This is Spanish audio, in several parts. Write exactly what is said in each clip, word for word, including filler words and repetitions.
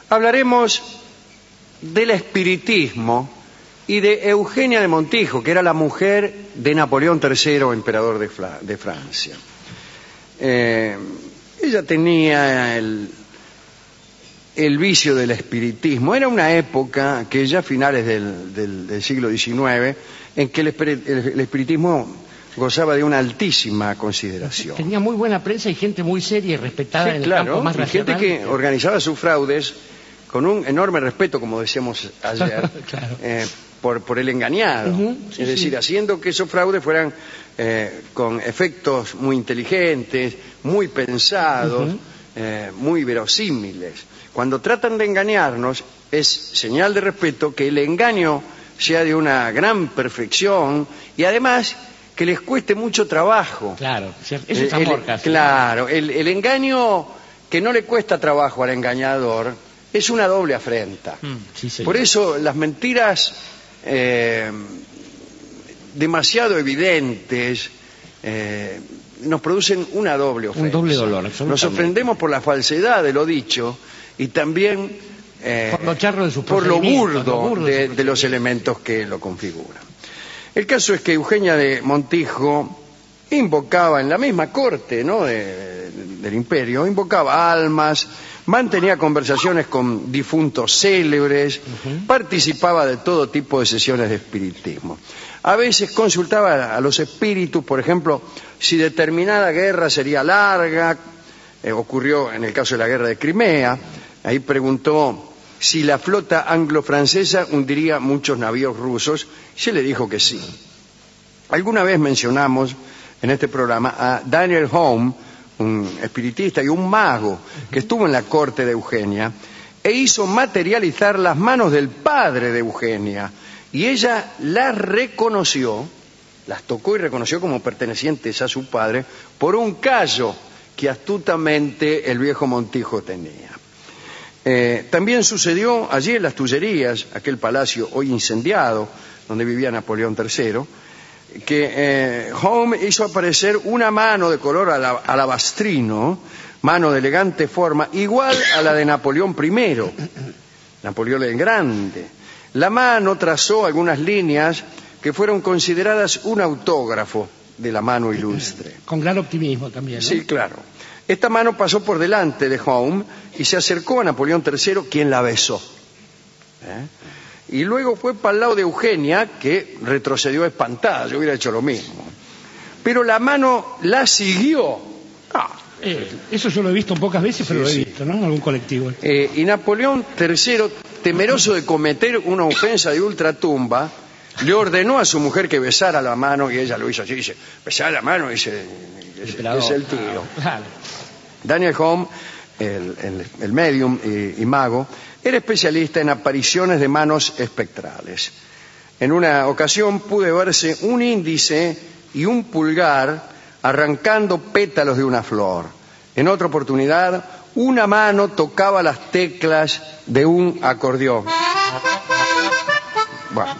hablaremos del espiritismo y de Eugenia de Montijo, que era la mujer de Napoleón tercero, emperador de, Fla de Francia. Eh, ella tenía el, el vicio del espiritismo. Era una época que ya a finales del, del, del siglo diecinueve, en que el, el, el espiritismo gozaba de una altísima consideración. Tenía muy buena prensa y gente muy seria y respetada, sí, en claro, el campo más y racional. gente que organizaba sus fraudes con un enorme respeto, como decíamos ayer, claro. eh, por, por el engañado. Uh-huh, sí, es decir, sí. haciendo que esos fraudes fueran eh, con efectos muy inteligentes, muy pensados, uh-huh. eh, muy verosímiles. Cuando tratan de engañarnos, es señal de respeto que el engaño sea de una gran perfección y además que les cueste mucho trabajo. Claro, eso es amor el, casi. Claro, el, el engaño que no le cuesta trabajo al engañador es una doble afrenta. Mm, sí, Por eso las mentiras eh, demasiado evidentes eh, nos producen una doble ofensa. Un doble dolor. Nos ofendemos por la falsedad de lo dicho y también eh, por lo charro de su por lo burdo, lo burdo de, de los elementos que lo configuran. El caso es que Eugenia de Montijo invocaba en la misma corte, ¿no?, de, del imperio, invocaba almas, mantenía conversaciones con difuntos célebres, uh-huh. participaba de todo tipo de sesiones de espiritismo. A veces consultaba a los espíritus, por ejemplo, si determinada guerra sería larga, eh, ocurrió en el caso de la guerra de Crimea, ahí preguntó si la flota anglo-francesa hundiría muchos navíos rusos, y se le dijo que sí. Alguna vez mencionamos en este programa a Daniel Home, un espiritista y un mago que estuvo en la corte de Eugenia e hizo materializar las manos del padre de Eugenia, y ella las reconoció, las tocó y reconoció como pertenecientes a su padre por un callo que astutamente el viejo Montijo tenía. Eh, también sucedió allí en las Tullerías, aquel palacio hoy incendiado, donde vivía Napoleón tercero, que eh, Home hizo aparecer una mano de color alabastrino, mano de elegante forma, igual a la de Napoleón primero, Napoleón el Grande. La mano trazó algunas líneas que fueron consideradas un autógrafo de la mano ilustre. Con gran optimismo también, ¿no? Sí, claro. Esta mano pasó por delante de Home y se acercó a Napoleón tercero, quien la besó. ¿Eh? Y luego fue para el lado de Eugenia, que retrocedió espantada. Yo hubiera hecho lo mismo. Pero la mano la siguió. Ah, eh, eso yo lo he visto pocas veces, pero sí, lo he visto, ¿no? En algún colectivo. Eh, y Napoleón tercero, temeroso de cometer una ofensa de ultratumba, le ordenó a su mujer que besara la mano, y ella lo hizo así, dice, besar la mano, dice, es, es el tiro. Claro. Daniel Home, el, el, el medium y, y mago, era especialista en apariciones de manos espectrales. En una ocasión pude verse un índice y un pulgar arrancando pétalos de una flor. En otra oportunidad, una mano tocaba las teclas de un acordeón. Bueno.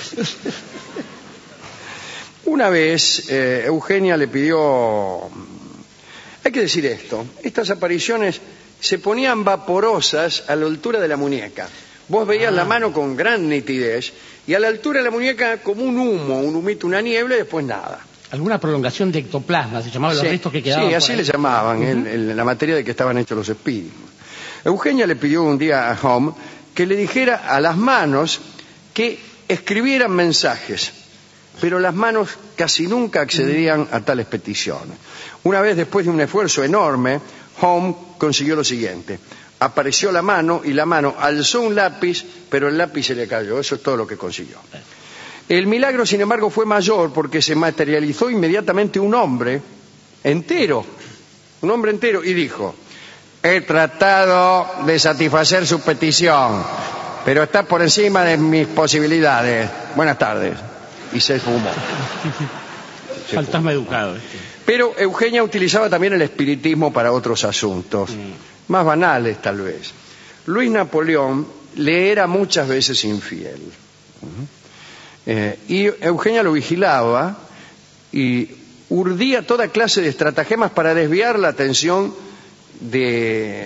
Una vez eh, Eugenia le pidió, hay que decir esto, estas apariciones se ponían vaporosas a la altura de la muñeca. Vos veías ah. la mano con gran nitidez y a la altura de la muñeca como un humo, un humito, una niebla y después nada. Alguna prolongación de ectoplasma, se llamaban sí, los restos que quedaban. Sí, así le llamaban, uh-huh. en, en la materia de que estaban hechos los espíritus. Eugenia le pidió un día a Home que le dijera a las manos que escribieran mensajes, pero las manos casi nunca accederían a tales peticiones. Una vez, después de un esfuerzo enorme, Home consiguió lo siguiente. Apareció la mano y la mano alzó un lápiz, pero el lápiz se le cayó. Eso es todo lo que consiguió. El milagro, sin embargo, fue mayor porque se materializó inmediatamente un hombre entero, un hombre entero, y dijo, he tratado de satisfacer su petición, pero está por encima de mis posibilidades. Buenas tardes. Y se fumó. Se Fantasma fumó. educado. Pero Eugenia utilizaba también el espiritismo para otros asuntos, mm. más banales tal vez. Luis Napoleón le era muchas veces infiel. Uh-huh. eh, y Eugenia lo vigilaba y urdía toda clase de estratagemas para desviar la atención de,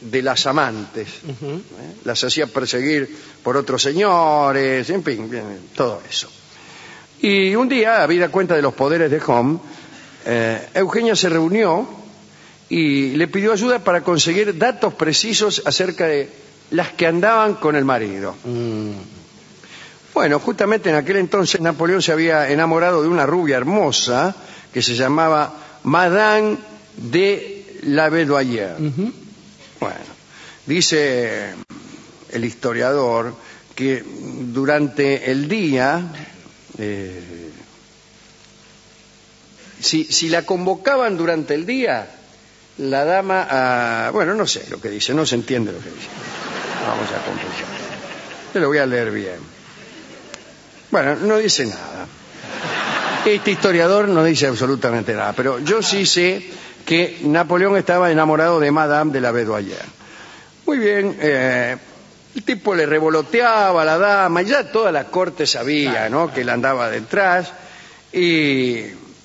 de las amantes. Ujú. ¿eh? Las hacía perseguir por otros señores, en fin, todo eso. Y un día, habida cuenta de los poderes de Home, eh, Eugenia se reunió y le pidió ayuda para conseguir datos precisos acerca de las que andaban con el marido. Mm. Bueno, justamente en aquel entonces Napoleón se había enamorado de una rubia hermosa que se llamaba Madame de la Bédoyer. Ujú. Bueno, dice el historiador que durante el día, eh, si, si la convocaban durante el día, la dama, ah, bueno, no sé lo que dice, no se entiende lo que dice. Vamos a complicar. Yo lo voy a leer bien. Bueno, no dice nada. Este historiador no dice absolutamente nada, pero yo sí sé que Napoleón estaba enamorado de Madame de la Bédoyer. Muy bien, eh, el tipo le revoloteaba a la dama y ya toda la corte sabía, ¿no?, que él andaba detrás, y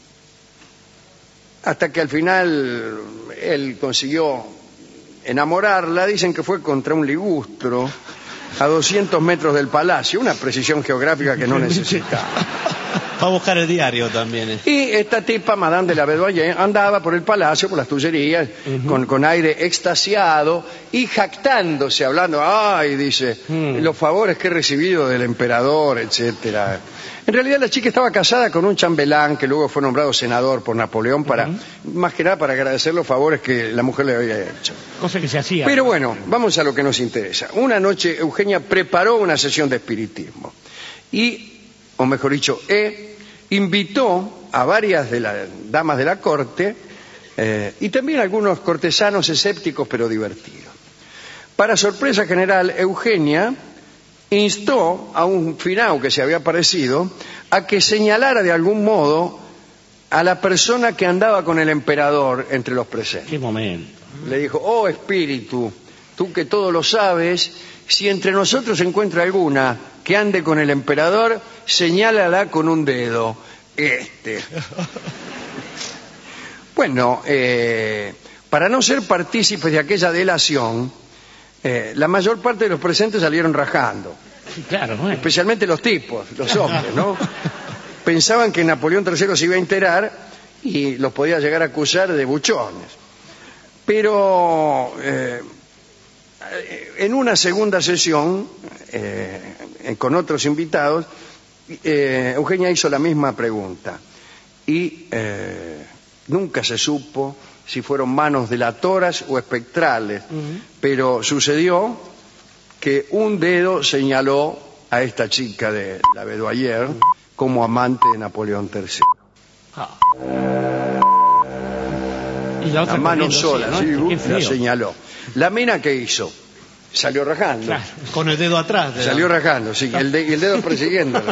hasta que al final él consiguió enamorarla. Dicen que fue contra un ligustro a doscientos metros del palacio, una precisión geográfica que no necesitaba. Va a buscar el diario también. eh. Y esta tipa, Madame de la Bédoyer, andaba por el palacio, por las Tullerías, uh-huh. con, con aire extasiado y jactándose, hablando, ay, dice, uh-huh. los favores que he recibido del emperador, etcétera. En realidad la chica estaba casada con un chambelán que luego fue nombrado senador por Napoleón para, uh-huh. más que nada para agradecer los favores que la mujer le había hecho. Cosa que se hacía. Pero bueno, vamos a lo que nos interesa. Una noche Eugenia preparó una sesión de espiritismo y, o mejor dicho, E invitó a varias de las damas de la corte eh, y también a algunos cortesanos escépticos pero divertidos. Para sorpresa general, Eugenia instó a un finao que se había aparecido a que señalara de algún modo a la persona que andaba con el emperador entre los presentes. ¡Qué momento! Le dijo, oh espíritu, tú que todo lo sabes, si entre nosotros se encuentra alguna que ande con el emperador, señálala con un dedo. Este. Bueno, eh, para no ser partícipes de aquella delación, eh, la mayor parte de los presentes salieron rajando. Sí, claro, bueno. Especialmente los tipos, los hombres, ¿no? Pensaban que Napoleón tercero se iba a enterar y los podía llegar a acusar de buchones. Pero eh, en una segunda sesión, eh, con otros invitados, eh, Eugenia hizo la misma pregunta y eh, nunca se supo si fueron manos delatoras o espectrales, uh-huh. pero sucedió que un dedo señaló a esta chica de la Bédoyer uh-huh. como amante de Napoleón tercero. Ah. Y la, otra la mano sola, así, ¿no? sí, uh, la señaló. La mina, ¿qué hizo? Salió rajando. Claro. Con el dedo atrás. De Salió la... rajando, sí, el de, y el dedo persiguiéndolo.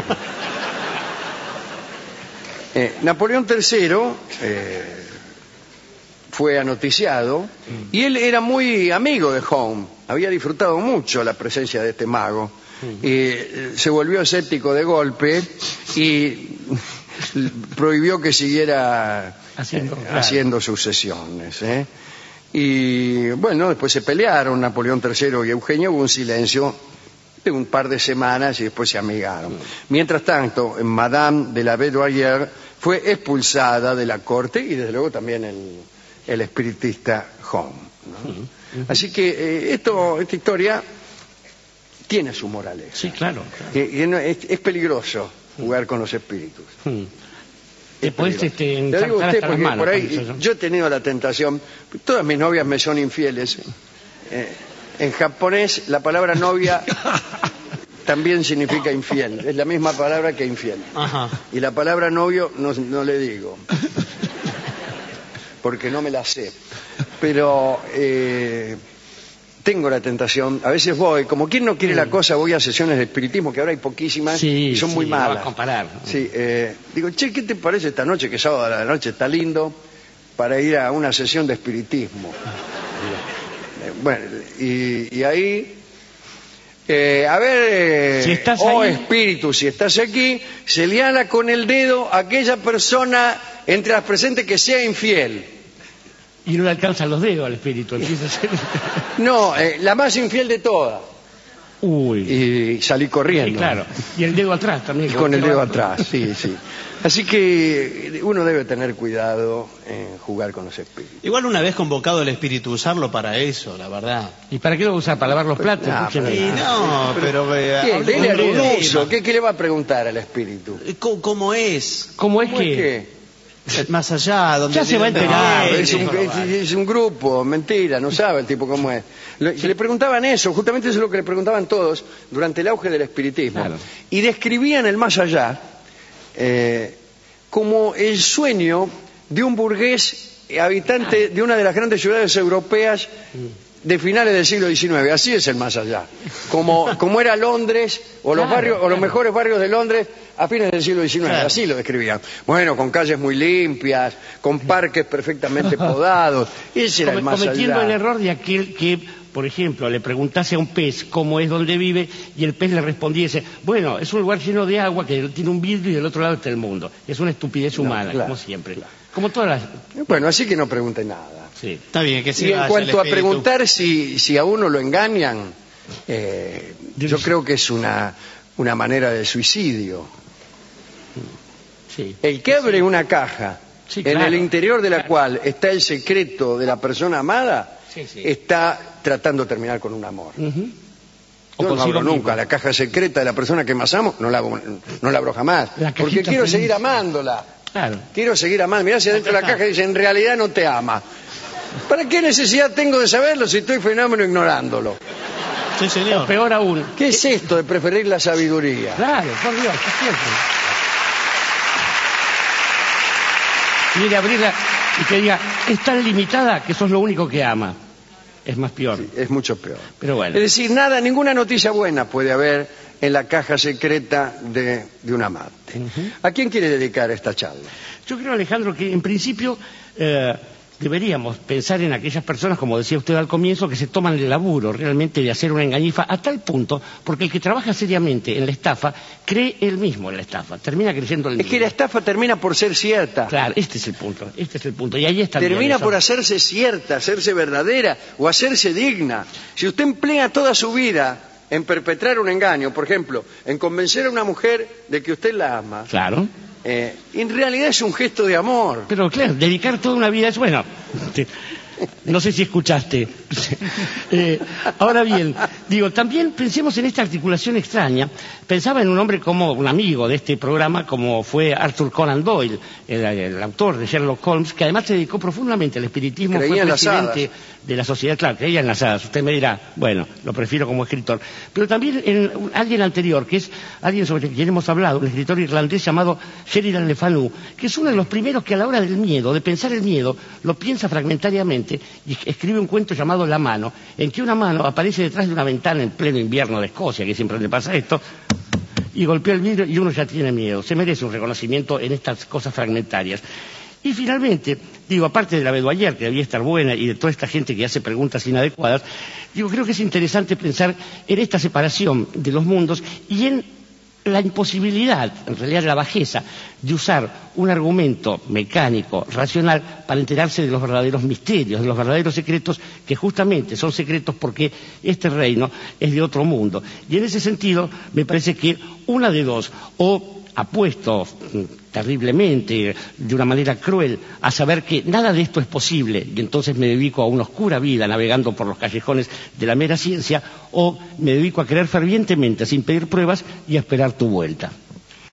eh, Napoleón tercero eh, fue anoticiado mm. y él era muy amigo de Home, había disfrutado mucho la presencia de este mago. Mm. Eh, se volvió escéptico de golpe y prohibió que siguiera haciendo, eh, claro. haciendo sus sesiones. ¿eh? Y bueno, después se pelearon Napoleón tercero y Eugenia, hubo un silencio de un par de semanas y después se amigaron. Mm. Mientras tanto, Madame de la Bédoyer fue expulsada de la corte y desde luego también el, el espiritista Home. ¿no? Mm. Mm-hmm. Así que eh, esto, esta historia tiene su moraleja. Sí, claro. claro. Que, que no, es, es peligroso jugar con los espíritus. Mm. Te podés este, Le digo a usted porque manos, por ahí eso, ¿no? Yo he tenido la tentación, todas mis novias me son infieles. Eh, en japonés la palabra novia también significa infiel, es la misma palabra que infiel. Ajá. Y la palabra novio no, no le digo, porque no me la sé. Pero eh, tengo la tentación, a veces voy, como quien no quiere mm. la cosa, voy a sesiones de espiritismo, que ahora hay poquísimas, sí, y son sí, muy malas. No vas a comparar. Sí, eh, digo, che, ¿qué te parece esta noche, que sábado a la noche está lindo, para ir a una sesión de espiritismo? eh, bueno, y, y ahí, eh, a ver, eh, si estás oh ahí... espíritu, si estás aquí, señala con el dedo a aquella persona entre las presentes que sea infiel. Y no le alcanzan los dedos al espíritu. Empieza a ser... No, eh, la más infiel de todas. Uy. Y salí corriendo. Sí, claro. Y el dedo atrás también. Y con el dedo atrás, sí, sí. Así que uno debe tener cuidado en jugar con los espíritus. Igual una vez convocado el espíritu, usarlo para eso, la verdad. ¿Y para qué lo usa? ¿Para lavar los platos? Nah, Escúcheme. Y no, pero... eh, ¿Qué? hable- Dele algún hable- uso. ¿Qué, ¿Qué le va a preguntar al espíritu? Eh, ¿Cómo, cómo es? ¿Cómo es ¿Cómo es que...? que? Más allá, donde... Ya se va a donde- enterar. Ah, Eh, es, un, es- es un grupo, mentira, no sabe el tipo cómo es. Le, le preguntaban eso, justamente eso es lo que le preguntaban todos durante el auge del espiritismo. Claro. Y describían el más allá eh, como el sueño de un burgués habitante de una de las grandes ciudades europeas de finales del siglo diecinueve. Así es el más allá. Como, como era Londres, o los Claro, barrios, o los claro. mejores barrios de Londres a fines del siglo diecinueve. Claro. Así lo describían. Bueno, con calles muy limpias, con parques perfectamente podados. Ese era el más Cometiendo allá. el error de aquel que, por ejemplo, le preguntase a un pez cómo es donde vive y el pez le respondiese, bueno, es un lugar lleno de agua que tiene un vidrio y del otro lado está el mundo. Es una estupidez humana, claro, como siempre. Como todas las... Bueno, así que no pregunte nada. Sí. Está bien, que sí Y en vaya cuanto el a espíritu. preguntar si, si a uno lo engañan, eh, yo creo que es una, una manera de suicidio. Sí. El que abre una caja Sí, en claro. el interior de la Claro. cual está el secreto de la persona amada, Sí, sí. está tratando de terminar con un amor. Ujú. O Yo no consigo abro nunca mismo. la caja secreta de la persona que más amo, no la, abro- no la abro jamás. La Porque cajita quiero feliz. seguir amándola. Claro. Quiero seguir amando. Mirá si adentro de la caja dice, en realidad no te ama. ¿Para qué necesidad tengo de saberlo si estoy fenómeno ignorándolo? Sí, O señor. peor aún. ¿Qué es esto de preferir la sabiduría? Claro, por Dios, es cierto. Mire, abrirla y que diga, es tan limitada que sos lo único que ama. Es más peor. Es mucho peor. Pero bueno. Es decir, nada, ninguna noticia buena puede haber en la caja secreta de, de un amante. ¿A quién quiere dedicar esta charla? Yo creo, Alejandro, que en principio eh, deberíamos pensar en aquellas personas, como decía usted al comienzo, que se toman el laburo realmente de hacer una engañifa a tal punto, porque el que trabaja seriamente en la estafa cree él mismo en la estafa, termina creyendo el Es que la estafa termina por ser cierta. Claro, este es el punto, este es el punto. Y ahí está. Termina por hacerse cierta, hacerse verdadera o hacerse digna. Si usted emplea toda su vida en perpetrar un engaño, por ejemplo, en convencer a una mujer de que usted la ama, Claro. eh, en realidad es un gesto de amor. Pero claro, dedicar toda una vida es bueno. te- No sé si escuchaste. Eh, ahora bien, digo, también pensemos en esta articulación extraña. Pensaba en un hombre como un amigo de este programa, como fue Arthur Conan Doyle, el, el autor de Sherlock Holmes, que además se dedicó profundamente al espiritismo, Creía fue en las presidente hadas. de la sociedad, claro, creía en las hadas. Usted me dirá, bueno, lo prefiero como escritor. Pero también en un- alguien anterior, que es alguien sobre quien hemos hablado, un escritor irlandés llamado Sheridan Le Fanu, que es uno de los primeros que a la hora del miedo, de pensar el miedo, lo piensa fragmentariamente y escribe un cuento llamado La mano, en que una mano aparece detrás de una ventana en pleno invierno de Escocia, que siempre le pasa esto, y golpea el vidrio y uno ya tiene miedo. Se merece un reconocimiento en estas cosas fragmentarias. Y finalmente, digo, aparte de la Bedoyer, que debía estar buena, y de toda esta gente que hace preguntas inadecuadas, digo, creo que es interesante pensar en esta separación de los mundos y en la imposibilidad, en realidad la bajeza, de usar un argumento mecánico, racional, para enterarse de los verdaderos misterios, de los verdaderos secretos, que justamente son secretos porque este reino es de otro mundo. Y en ese sentido, me parece que una de dos, o apuesto terriblemente, de una manera cruel, a saber que nada de esto es posible, y entonces me dedico a una oscura vida navegando por los callejones de la mera ciencia, o me dedico a creer fervientemente, sin pedir pruebas, y a esperar tu vuelta.